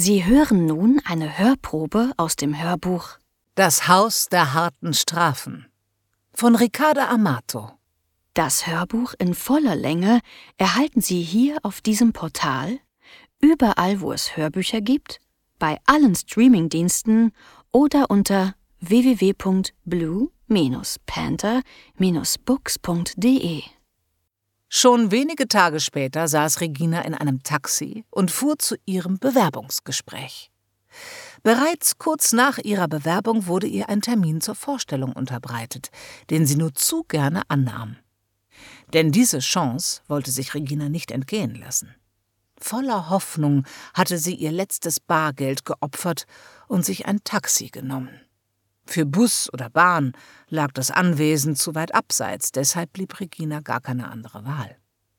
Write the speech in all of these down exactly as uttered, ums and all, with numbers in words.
Sie hören nun eine Hörprobe aus dem Hörbuch Das Haus der harten Strafen von Ricarda Amato. Das Hörbuch in voller Länge erhalten Sie hier auf diesem Portal, überall wo es Hörbücher gibt, bei allen Streamingdiensten oder unter w w w punkt blue panther books punkt d e. Schon wenige Tage später saß Regina in einem Taxi und fuhr zu ihrem Bewerbungsgespräch. Bereits kurz nach ihrer Bewerbung wurde ihr ein Termin zur Vorstellung unterbreitet, den sie nur zu gerne annahm. Denn diese Chance wollte sich Regina nicht entgehen lassen. Voller Hoffnung hatte sie ihr letztes Bargeld geopfert und sich ein Taxi genommen. Für Bus oder Bahn lag das Anwesen zu weit abseits, deshalb blieb Regina gar keine andere Wahl.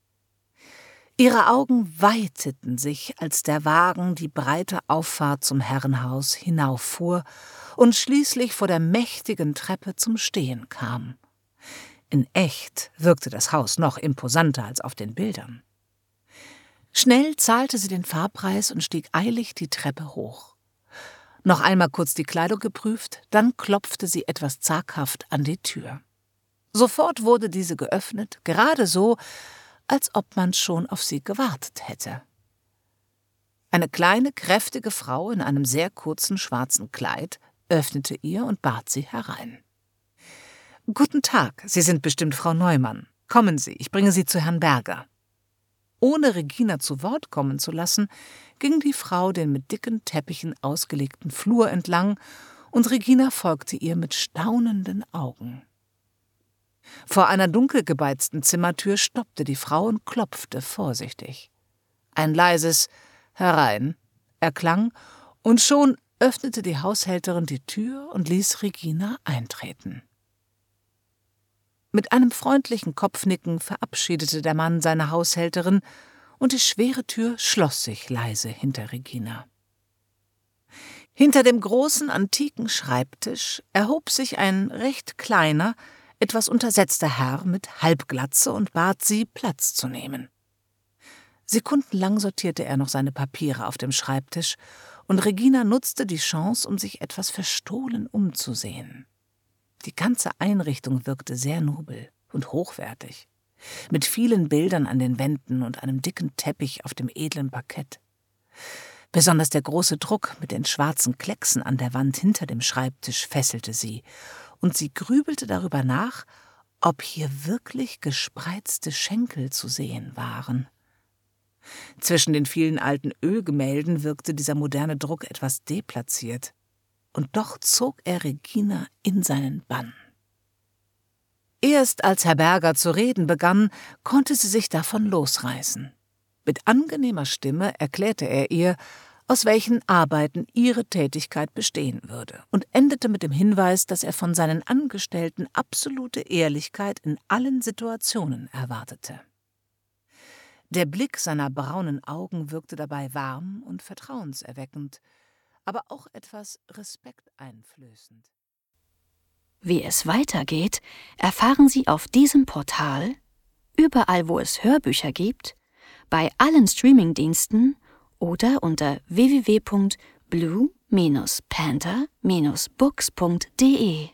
Ihre Augen weiteten sich, als der Wagen die breite Auffahrt zum Herrenhaus hinauffuhr und schließlich vor der mächtigen Treppe zum Stehen kam. In echt wirkte das Haus noch imposanter als auf den Bildern. Schnell zahlte sie den Fahrpreis und stieg eilig die Treppe hoch. Noch einmal kurz die Kleidung geprüft, dann klopfte sie etwas zaghaft an die Tür. Sofort wurde diese geöffnet, gerade so, als ob man schon auf sie gewartet hätte. Eine kleine, kräftige Frau in einem sehr kurzen schwarzen Kleid öffnete ihr und bat sie herein. »Guten Tag, Sie sind bestimmt Frau Neumann. Kommen Sie, ich bringe Sie zu Herrn Berger.« Ohne Regina zu Wort kommen zu lassen, ging die Frau den mit dicken Teppichen ausgelegten Flur entlang und Regina folgte ihr mit staunenden Augen. Vor einer dunkel gebeizten Zimmertür stoppte die Frau und klopfte vorsichtig. Ein leises »Herein« erklang und schon öffnete die Haushälterin die Tür und ließ Regina eintreten. Mit einem freundlichen Kopfnicken verabschiedete der Mann seine Haushälterin und die schwere Tür schloss sich leise hinter Regina. Hinter dem großen, antiken Schreibtisch erhob sich ein recht kleiner, etwas untersetzter Herr mit Halbglatze und bat sie, Platz zu nehmen. Sekundenlang sortierte er noch seine Papiere auf dem Schreibtisch und Regina nutzte die Chance, um sich etwas verstohlen umzusehen. Die ganze Einrichtung wirkte sehr nobel und hochwertig, mit vielen Bildern an den Wänden und einem dicken Teppich auf dem edlen Parkett. Besonders der große Druck mit den schwarzen Klecksen an der Wand hinter dem Schreibtisch fesselte sie, und sie grübelte darüber nach, ob hier wirklich gespreizte Schenkel zu sehen waren. Zwischen den vielen alten Ölgemälden wirkte dieser moderne Druck etwas deplatziert. Und doch zog er Regina in seinen Bann. Erst als Herr Berger zu reden begann, konnte sie sich davon losreißen. Mit angenehmer Stimme erklärte er ihr, aus welchen Arbeiten ihre Tätigkeit bestehen würde, und endete mit dem Hinweis, dass er von seinen Angestellten absolute Ehrlichkeit in allen Situationen erwartete. Der Blick seiner braunen Augen wirkte dabei warm und vertrauenserweckend, aber auch etwas respekteinflößend. Wie es weitergeht, erfahren Sie auf diesem Portal, überall wo es Hörbücher gibt, bei allen Streamingdiensten oder unter w w w punkt blue panther books punkt d e.